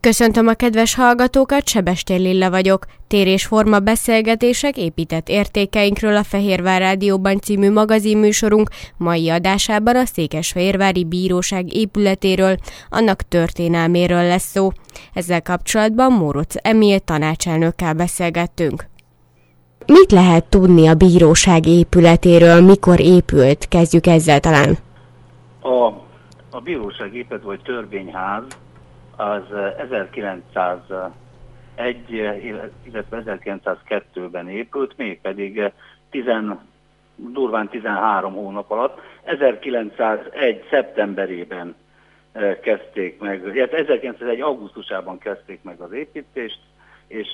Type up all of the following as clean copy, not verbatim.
Köszöntöm a kedves hallgatókat, Sebestér Lilla vagyok. Tér és forma beszélgetések épített értékeinkről a Fehérvár Rádióban című magazinműsorunk mai adásában a Székesfehérvári Bíróság épületéről, annak történelméről lesz szó. Ezzel kapcsolatban Mórocz Emil tanácselnökkel beszélgettünk. Mit lehet tudni a bíróság épületéről, mikor épült? Kezdjük ezzel talán. A bíróság épület vagy törvényház az 1901, illetve 1902-ben épült, mégpedig durván 13 hónap alatt. 1901. szeptemberében kezdték meg, 1901. augusztusában kezdték meg az építést, és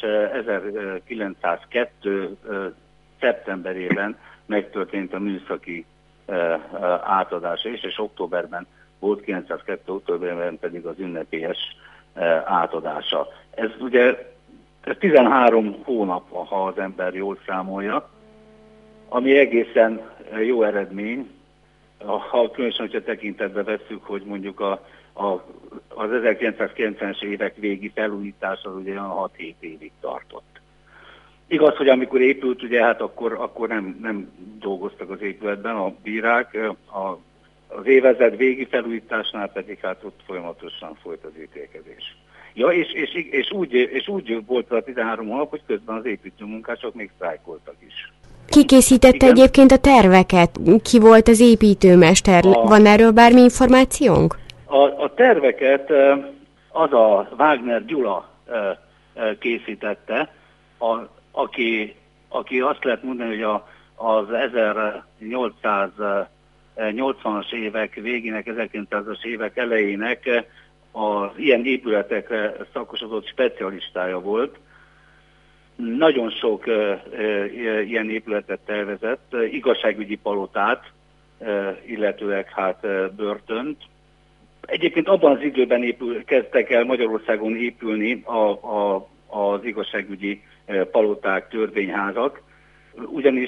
1902. szeptemberében megtörtént a műszaki átadása is, és októberben volt 902. októberben pedig az ünnepélyes átadása. Ez ugye 13 hónap, ha az ember jól számolja, ami egészen jó eredmény, ha különösen, hogyha tekintetbe vesszük, hogy mondjuk az 1990-es évek végi felújítás az ugye 6-7 évig tartott. Igaz, hogy amikor épült, ugye hát akkor nem dolgoztak az épületben a bírák, az évezred végi felújításnál pedig hát ott folyamatosan folyt az ítélkezés. Ja, és úgy volt a 13 hónap, hogy közben az építőmunkások még sztrájkoltak is. Ki készítette egyébként a terveket? Ki volt az építőmester? Van erről bármi információnk? A terveket az a Wagner Gyula készítette, aki azt lehet mondani, hogy az 1880-as évek végének, 1900-as évek elejének az ilyen épületekre szakosodott specialistája volt. Nagyon sok ilyen épületet tervezett, igazságügyi palotát, illetőleg hát börtönt. Egyébként abban az időben kezdtek el Magyarországon épülni az igazságügyi paloták, törvényházak, ugyanis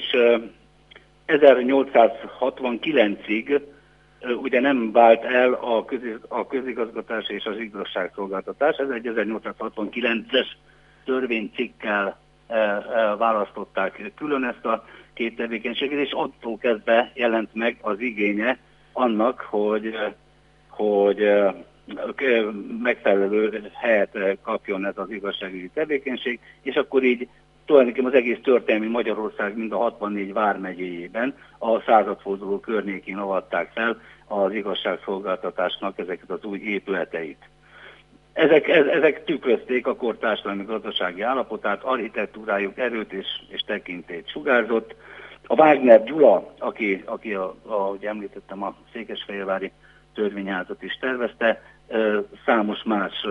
1869-ig ugye nem vált el a közigazgatás és az igazságszolgáltatás. Ez egy 1869-es törvénycikkkel választották külön ezt a két tevékenységet, és attól kezdve jelent meg az igénye annak, hogy megfelelő helyet kapjon ez az igazságügyi tevékenység, és akkor így tulajdonképpen az egész történelmi Magyarország mind a 64 vármegyéjében a századforduló környékén avatták fel az igazságszolgáltatásnak ezeket az új épületeit. Ezek tükrözték a kor társadalmi gazdasági állapotát, architektúrájuk erőt és tekintélyt sugárzott. A Wagner Gyula, aki ahogy említettem, a Székesfehérvári törvényházat is tervezte, számos más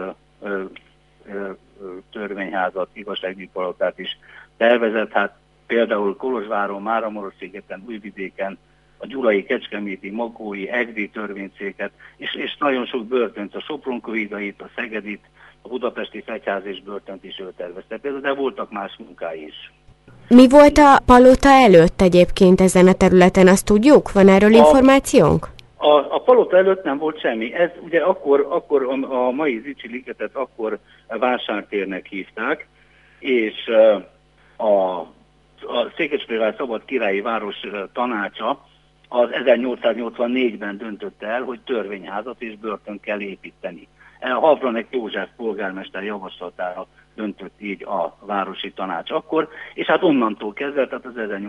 törvényházat, igazságügyi palotát is tervezett, hát például Kolozsváron, Máramarosszigeten, Újvidéken, a gyulai, kecskeméti, makói, egri törvényszéket, és nagyon sok börtönt, a Sopron-Kőhidait, a Szegedit, a budapesti fegyház és börtönt is ő tervezte. Például, de voltak más munkái is. Mi volt a palota előtt egyébként ezen a területen, azt tudjuk? Van erről információnk? A palota előtt nem volt semmi. Ez ugye akkor a mai Zichy ligetet akkor vásártérnek hívták, és a Székesfehérvár Szabad Királyi Város tanácsa az 1884-ben döntötte el, hogy törvényházat és börtönt kell építeni. Havranek József polgármester javaslatára döntött így a városi tanács akkor, és hát onnantól kezdve, tehát az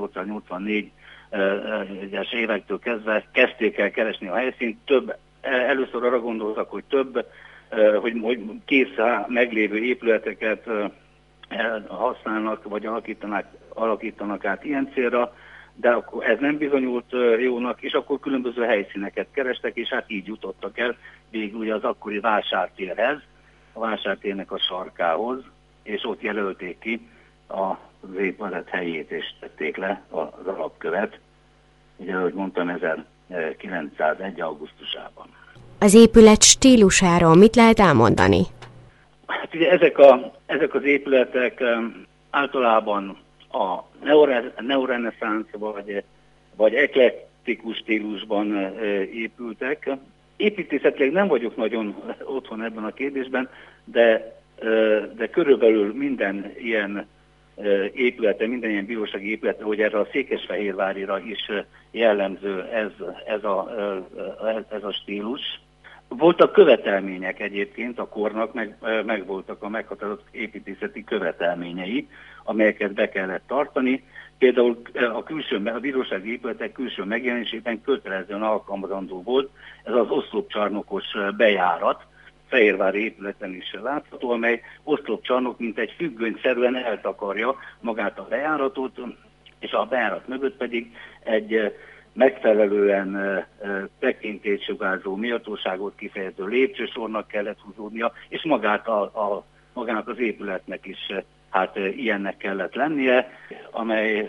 1884-es évektől kezdve kezdték el keresni a helyszínt. Először arra gondoltak, hogy hogy kész meglévő épületeket használnak, vagy alakítanak át ilyen célra, de akkor ez nem bizonyult jónak, és akkor különböző helyszíneket kerestek, és hát így jutottak el végül ugye az akkori vásártérhez, a vásártérnek a sarkához, és ott jelölték ki az épület helyét, és tették le az alapkövet, ugye, ahogy mondtam, 1901. augusztusában. Az épület stílusáról mit lehet elmondani? Hát ugye ezek az épületek általában a neoreneszánsz vagy eklektikus stílusban épültek, Építészetileg nem vagyok nagyon otthon ebben a kérdésben, de körülbelül minden ilyen épülete, minden ilyen bírósági épülete, hogy erre a Székesfehérvárira is jellemző ez a stílus. Voltak követelmények egyébként a kornak, meg voltak a meghatározott építészeti követelményei, amelyeket be kellett tartani. Például a bírósági épületek külső megjelenésében kötelezően alkalmazandó volt ez az oszlopcsarnokos bejárat, fehérvári épületen is látható, amely oszlopcsarnok mint egy függönyszerűen eltakarja magát a bejáratot, és a bejárat mögött pedig egy megfelelően tekintélysugárzó, méltóságot kifejező lépcsősornak kellett húzódnia, és magának az épületnek is hát ilyennek kellett lennie, amely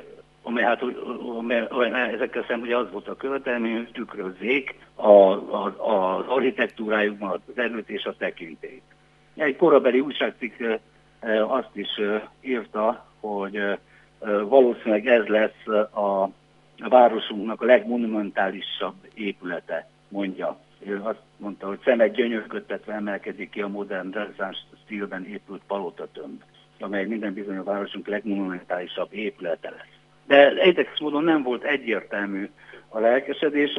ezekkel szemben ugye az volt a követelmény, hogy tükrözzék az architektúrájukban az erőt és a tekintélyt. Egy korabeli újságcikk azt is írta, hogy valószínűleg ez lesz a városunknak a legmonumentálisabb épülete, mondja. Ő azt mondta, hogy szemet gyönyörködtetve emelkedik ki a modern reneszánsz stílben épült palotatömb, amely minden bizony a városunk legmonumentálisabb épülete lesz. De érdekes módon nem volt egyértelmű a lelkesedés,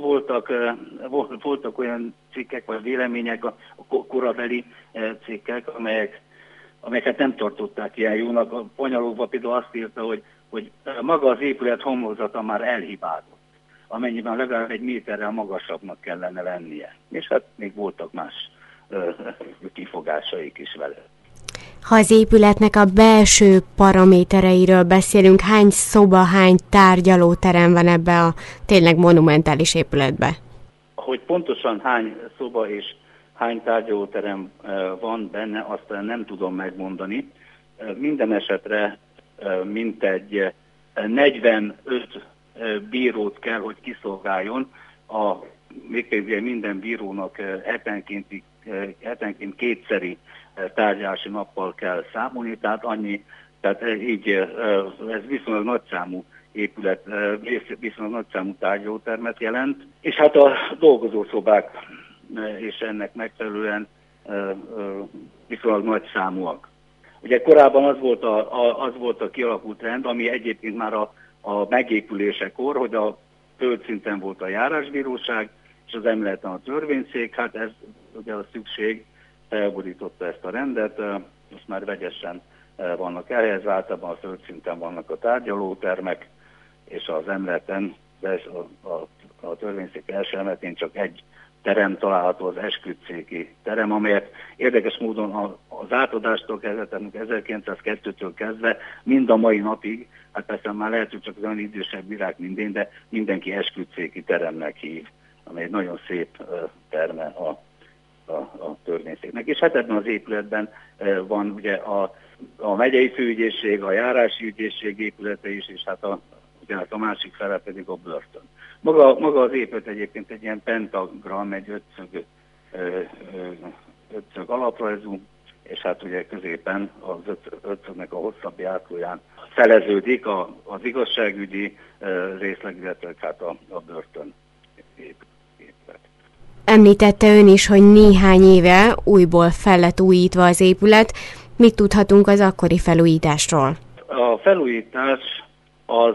voltak olyan cikkek vagy vélemények, a korabeli cikkek, amelyeket nem tartották ilyen jónak. A Panyalókba például azt írta, hogy maga az épület homlokzata már elhibázott, amennyiben legalább 1 méterrel magasabbnak kellene lennie. És hát még voltak más kifogásaik is vele. Ha az épületnek a belső paramétereiről beszélünk, hány szoba, hány tárgyalóterem van ebbe a tényleg monumentális épületbe? Hogy pontosan hány szoba és hány tárgyalóterem van benne, azt nem tudom megmondani. Minden esetre mintegy 45 bírót kell, hogy kiszolgáljon. Mégpedig minden bírónak hetenként kétszeri tárgyalási nappal kell számolni, tehát így ez viszonylag nagyszámú épület, viszonylag nagyszámú tárgyalótermet jelent, és hát a dolgozószobák és ennek megfelelően viszonylag nagyszámúak. Ugye korábban az volt a kialakult rend, ami egyébként már a megépülésekor, hogy a földszinten volt a járásbíróság, és az emeleten a törvényszék, hát ez ugye a szükség elborította ezt a rendet, most már vegyesen vannak elhelyezve, általában a földszinten vannak a tárgyalótermek, és az emeleten, a törvényszék első emeletén csak egy terem található, az esküdtszéki terem, amelyet érdekes módon az átadástól kezdve, 1902-től kezdve, mind a mai napig, hát persze már lehet, hogy csak az olyan idősebb bírák mindén, de mindenki esküdtszéki teremnek hív, amely egy nagyon szép terme a törvényszéknek. És hát ebben az épületben van ugye a megyei főügyészség, a járási ügyészség épülete is, és hát a másik fele pedig a börtön. Maga az épület egyébként egy ilyen pentagram, egy ötszög alaprajzú, és hát ugye középen az ötszögnek a hosszabb járóján feleződik az igazságügyi részleg, illetve hát a börtön épület. Említette ön is, hogy néhány éve újból fel lett újítva az épület. Mit tudhatunk az akkori felújításról? A felújítás az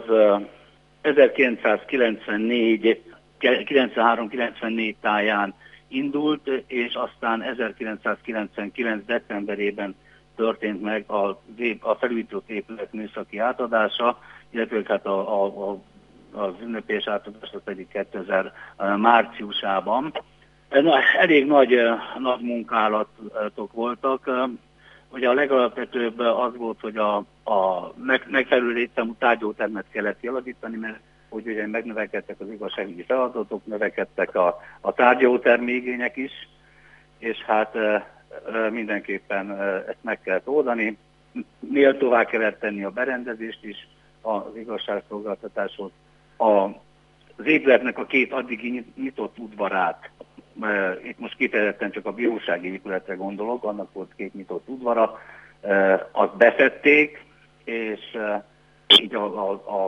1993-94 táján indult, és aztán 1999. decemberében történt meg a felújított épület műszaki átadása, illetve hát az ünnepélyes átadása pedig 2000 márciusában. Elég nagy munkálatok voltak. Ugye a legalapvetőbb az volt, hogy a megfelelő létszámú tárgyalótermet kellett kialakítani, mert hogy ugye megnövekedtek az igazságügyi feladatok, növekedtek a tárgyalótermi igények is, és hát mindenképpen ezt meg kellett oldani. Méltóvá kellett tenni a berendezést is az igazságszolgáltatáshoz. Az épületnek a 2 addigi nyitott udvarát, itt most kifejezetten csak a bírósági épületre gondolok, annak volt 2 nyitott udvara, azt befedték, és így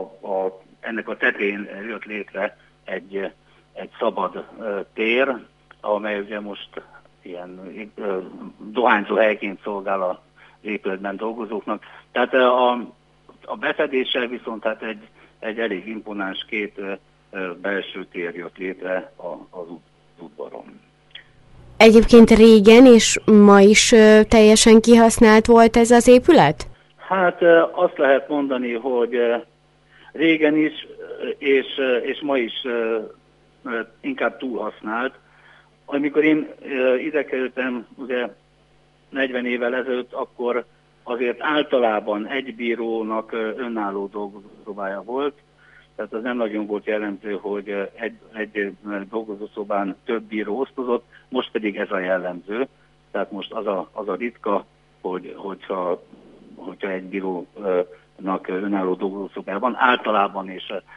ennek a tetején jött létre egy szabad tér, amely ugye most ilyen dohányzó helyként szolgál az épületben dolgozóknak. Tehát a befedéssel viszont hát egy elég imponáns két belső tér jött létre az udvaron. Egyébként régen és ma is teljesen kihasznált volt ez az épület? Hát azt lehet mondani, hogy régen is, és ma is inkább túlhasznált. Amikor én ide kerültem, ugye 40 évvel ezelőtt, akkor azért általában egy bírónak önálló dolgozószobája volt, tehát az nem nagyon volt jellemző, hogy egy dolgozószobán több bíró osztozott, most pedig ez a jellemző. Tehát most az a ritka, hogyha egy bírónak önálló dolgozószobája van, általában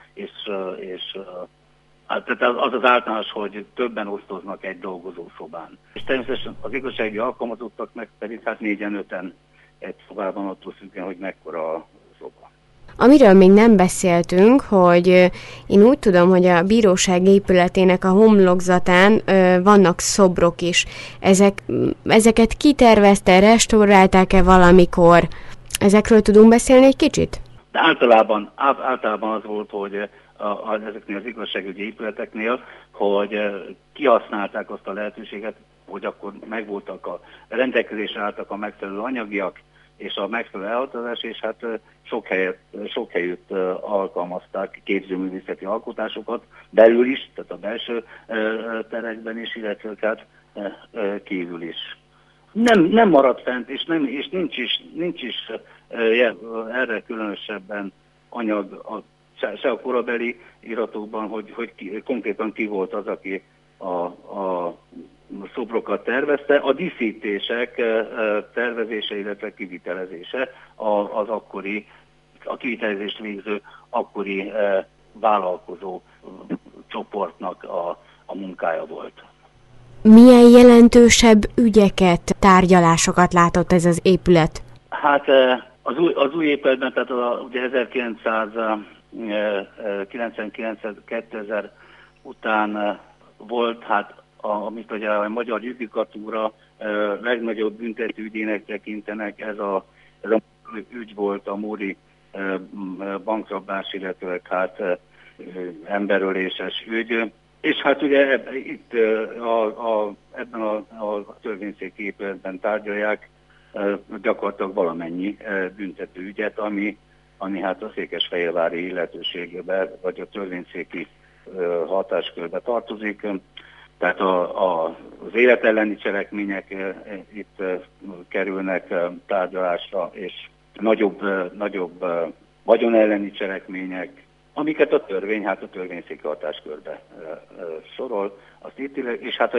tehát az általános, hogy többen osztoznak egy dolgozószobán. És természetesen az igazságügyi alkalmazottak meg pedig hát 4-5 egy szobában, attól függően, hogy mekkora a szoba. Amiről még nem beszéltünk, hogy én úgy tudom, hogy a bíróság épületének a homlokzatán vannak szobrok is. Ezeket kitervezte, restaurálták-e valamikor? Ezekről tudunk beszélni egy kicsit? De általában az volt, hogy ezeknél az igazságügyi épületeknél, hogy kihasználták azt a lehetőséget, hogy akkor megvoltak a rendelkezésre álltak a megfelelő anyagiak és a megfelelő elhatározás, és hát sok helyütt alkalmazták képzőművészeti alkotásotok belül is, tehát a belső terekben is, illetve hát kívül is. Nem maradt fent, és nincs is erre különösebben anyag se a korabeli iratokban, hogy konkrétan ki volt az, aki a szobrokat tervezte. A díszítések tervezése, illetve kivitelezése a kivitelezést végző akkori vállalkozó csoportnak a munkája volt. Milyen jelentősebb ügyeket, tárgyalásokat látott ez az épület? Hát az új épületben, tehát ugye 1999-2000 után volt, hát amit ugye a magyar judikatúra legnagyobb büntetőügyének tekintenek, ez a ügy volt, a Móri bankrablás, illetve hát emberöléses ügy. És hát ugye itt ebben a törvényszéki épületben tárgyalják gyakorlatilag valamennyi büntetőügyet, ami hát a székesfehérvári illetőségbe, vagy a törvényszéki hatáskörbe tartozik. Tehát az életelleni cselekmények itt kerülnek tárgyalásra, és nagyobb vagyonelleni cselekmények, amiket a törvény, hát a törvényszéki hatáskörbe sorol, azt itt, és hát a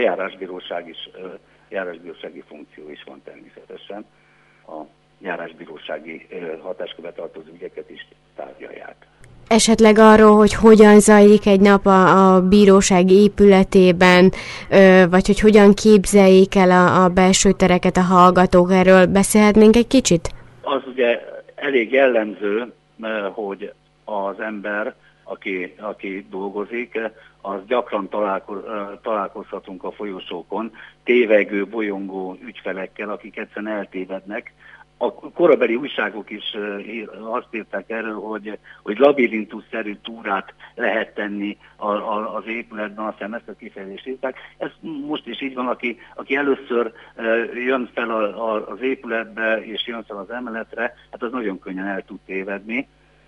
járásbírósági funkció is van természetesen. A járásbírósági hatáskörbe tartozó ügyeket is tárgyalják. Esetleg arról, hogy hogyan zajlik egy nap a bíróság épületében, vagy hogy hogyan képzeljék el a belső tereket a hallgatók, erről beszélhetnénk egy kicsit? Az ugye elég jellemző, hogy az ember, aki dolgozik, az gyakran találkozhatunk a folyosókon tévegő, bolyongó ügyfelekkel, akik egyszerűen eltévednek. A korabeli újságok is azt írták erről, hogy labirintusszerű túrát lehet tenni az épületben, azt hiszem ezt a kifejezést írták. Ez most is így van, aki először jön fel az épületbe és jön fel az emeletre, hát az nagyon könnyen el tud tévedni.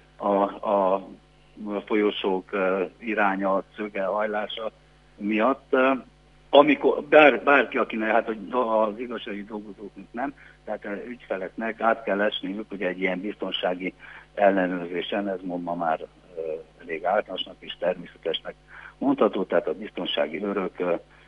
A folyosók iránya, szöge, hajlása miatt. Amikor bárki, akinek, hát az igazságügyi dolgozóknak nem, tehát ügyfeleknek át kell esniük, ugye egy ilyen biztonsági ellenőrzésen, ez ma már elég általánosnak és természetesnek mondható, tehát a biztonsági őrök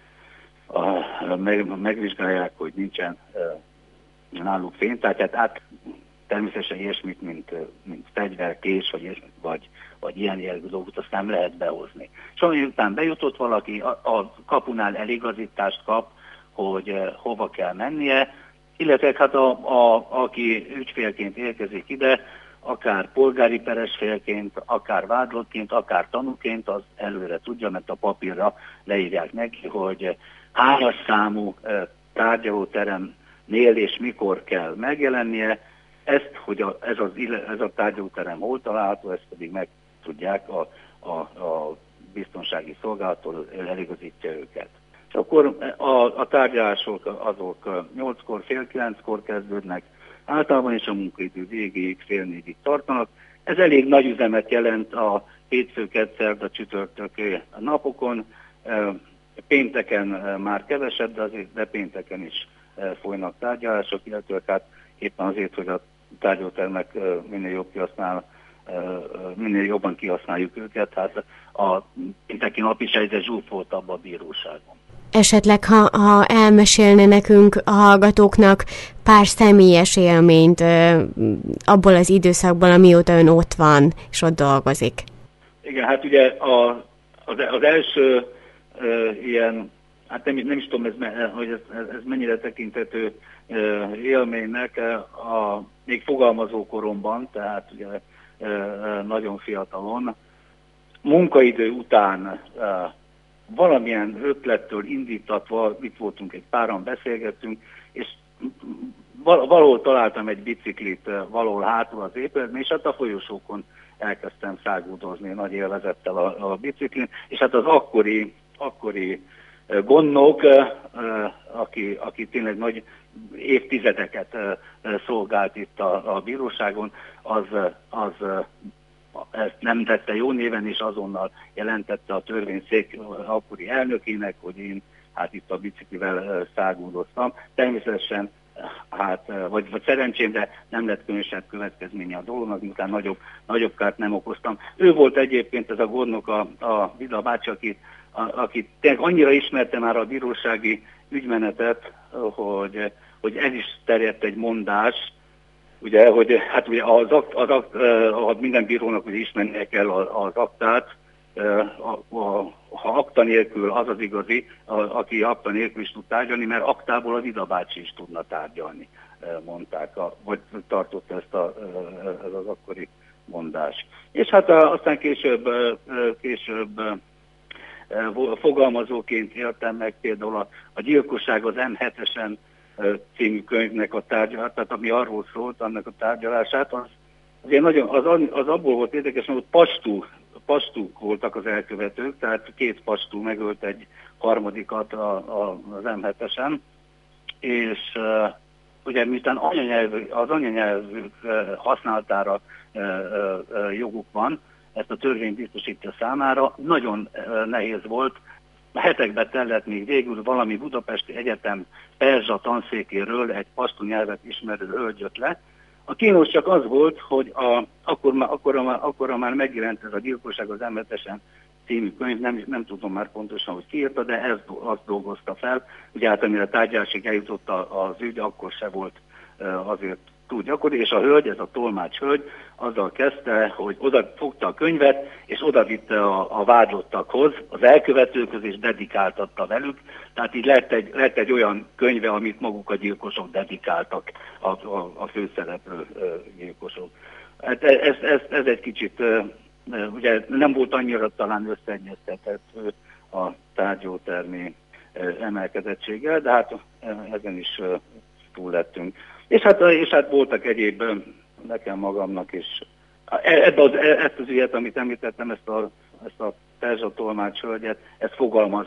megvizsgálják, hogy nincsen náluk fénytárgy, természetesen ilyesmit, mint fegyverkés, vagy ilyen jellegű dolgot, azt nem lehet behozni. És után bejutott valaki, a kapunál eligazítást kap, hogy hova kell mennie, illetve hát aki ügyfélként érkezik ide, akár polgári peres félként, akár vádlottként, akár tanúként, az előre tudja, mert a papírra leírják neki, hányas számú tárgyalóteremnél és mikor kell megjelennie. Ezt, hogy ez a tárgyalóterem hol található, ezt pedig meg tudják a biztonsági szolgálattól, eligazítja őket. És akkor a tárgyalások azok 8-kor, fél 9-kor kezdődnek, általában is a munkaidő végéig, fél 4-ig tartanak. Ez elég nagy üzemet jelent a hétfő, kedd, szerda, csütörtök napokon. Pénteken már kevesebb, de pénteken is folynak tárgyalások, illetve hát éppen azért, hogy a tárgyalótermek minél jobban kihasználjuk őket, hát a pénteki nap is egyre zsúfoltabb a bíróságon. Esetleg, ha elmesélne nekünk a hallgatóknak pár személyes élményt abból az időszakból, amióta ön ott van, és ott dolgozik. Igen, hát ugye az első ilyen, hát nem is tudom, hogy ez mennyire tekinthető élménynek, még fogalmazó koromban, tehát ugye nagyon fiatalon, munkaidő után valamilyen ötlettől indítatva, itt voltunk egy páran, beszélgettünk, és valahol találtam egy biciklit valahol hátul az épületben, és hát a folyosókon elkezdtem száguldozni nagy élvezettel a biciklin, és hát az akkori gondnok, aki tényleg nagy évtizedeket szolgált itt a bíróságon, az ezt nem tette jó néven, és azonnal jelentette a törvényszék akkori elnökének, hogy én hát itt a biciklivel száguldoztam. Természetesen vagy szerencsém, de nem lett különösebb következménye a dolognak, miután nagyobb kárt nem okoztam. Ő volt egyébként ez a gondnok, a Vida bácsi, aki tényleg annyira ismerte már a bírósági ügymenetet, hogy ez is terjedt egy mondás, ugye, hogy hát ugye minden bírónak ugye ismernie kell az aktát, ha akta nélkül az az igazi, aki akta nélkül is tud tárgyalni, mert aktából a Vida bácsi is tudna tárgyalni, mondták, vagy tartotta ez az akkori mondás. És hát aztán később fogalmazóként éltem meg például a Gyilkosság az M7-esen című könyvnek a tárgyalását, tehát ami arról szólt, annak a tárgyalását, az abból volt érdekes, hogy pastuk voltak az elkövetők, tehát 2 pastú megölt egy harmadikat az M7-esen, és ugye miután az anyanyelvük használatára joguk van, ezt a törvény biztosítja számára, nagyon nehéz volt, hetekbe tellett, még végül valami budapesti egyetem perzsa tanszékéről egy pastú nyelvet ismerő hölgy jött le. A kínos csak az volt, hogy akkor már megjelent ez a Gyilkosság az M7-esen című könyv, nem tudom már pontosan, hogy ki írta, de azt dolgozta fel. Ugye hát amire tárgyalásig eljutott az ügy, akkor se volt azért túl gyakori, és a hölgy, ez a tolmács hölgy, azzal kezdte, hogy oda fogta a könyvet, és odavitte a vádlottakhoz, az elkövetőkhöz, és dedikáltatta velük. Tehát így lett egy olyan könyve, amit maguk a gyilkosok dedikáltak, a főszereplő gyilkosok. Hát ez egy kicsit, ugye nem volt annyira talán összeegyeztethető a tárgyalótermi emelkedettséggel, de hát ezen is túl lettünk. És hát voltak egyéb, nekem magamnak is. Ezt az ügyet, amit említettem, ezt a perzsa tolmács hölgyet, ezt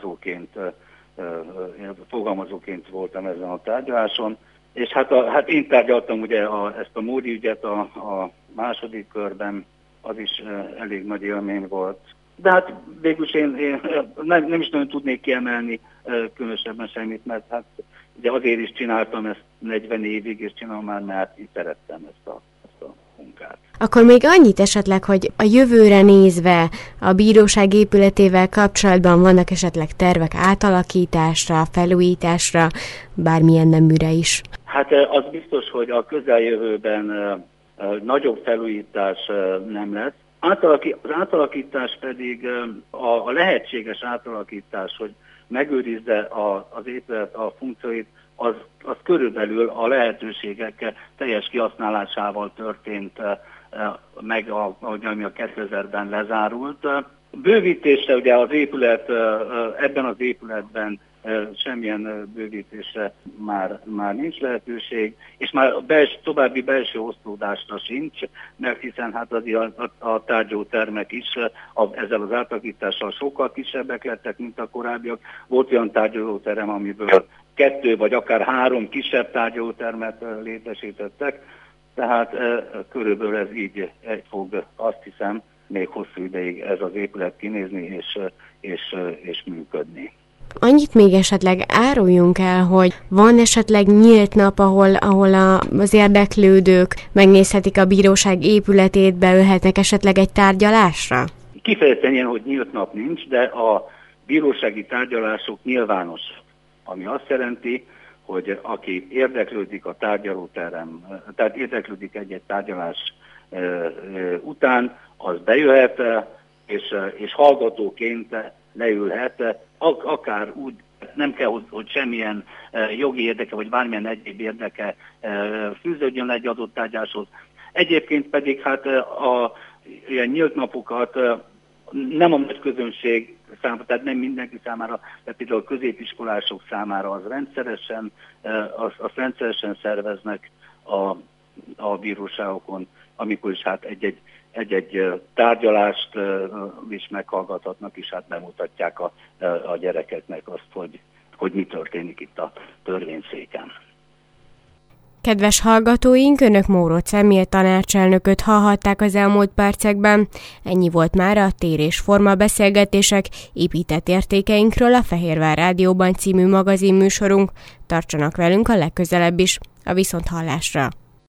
fogalmazóként voltam ezen a tárgyaláson. És hát én tárgyaltam ugye ezt a Móri ügyet a második körben, az is elég nagy élmény volt. De hát végülis én nem is nagyon tudnék kiemelni különösebben semmit, mert hát ugye azért is csináltam ezt 40 évig, és csinálom már, mert így szerettem ezt a munkát. Akkor még annyit esetleg, hogy a jövőre nézve a bíróság épületével kapcsolatban vannak esetleg tervek átalakításra, felújításra, bármilyen neműre is? Hát az biztos, hogy a közeljövőben nagyobb felújítás nem lesz. Az átalakítás pedig a lehetséges átalakítás, hogy megőrizze az épület a funkcióit, az körülbelül a lehetőségek teljes kihasználásával történt meg, ami a 2000-ben lezárult. Bővítésre ugye az épület, ebben az épületben semmilyen bővítésre már nincs lehetőség, és már további belső osztódásra sincs, mert hiszen hát a tárgyalótermek is ezzel az átalakítással sokkal kisebbek lettek, mint a korábbiak. Volt olyan tárgyalóterem, amiből 2 vagy akár 3 kisebb tárgyalótermet létesítettek, tehát körülbelül ez így fog, azt hiszem, még hosszú ideig ez az épület kinézni és működni. Annyit még esetleg áruljunk el, hogy van esetleg nyílt nap, ahol az érdeklődők megnézhetik a bíróság épületét, beülhetnek esetleg egy tárgyalásra? Kifejezetten ilyen, hogy nyílt nap nincs, de a bírósági tárgyalások nyilvánosak, ami azt jelenti, hogy aki érdeklődik a tárgyalóterem, tehát érdeklődik egy tárgyalás után, az bejöhet, és hallgatóként leülhet, akár úgy, nem kell, hogy semmilyen jogi érdeke, vagy bármilyen egyéb érdeke fűződjön egy adott tárgyaláshoz. Egyébként pedig hát ilyen nyílt napokat nem a nagy közönség számára, tehát nem mindenki számára, de például a középiskolások számára azt rendszeresen szerveznek a bíróságokon, amikor is hát egy tárgyalást is meghallgathatnak, és hát bemutatják a gyerekeknek azt, hogy mi történik itt a törvényszéken. Kedves hallgatóink, Önök Mórócz Emil tanácselnököt hallhatták az elmúlt percekben. Ennyi volt már a Tér és Forma beszélgetések épített értékeinkről a Fehérvár Rádióban című magazinműsorunk. Tartsanak velünk a legközelebb is. A viszonthallásra!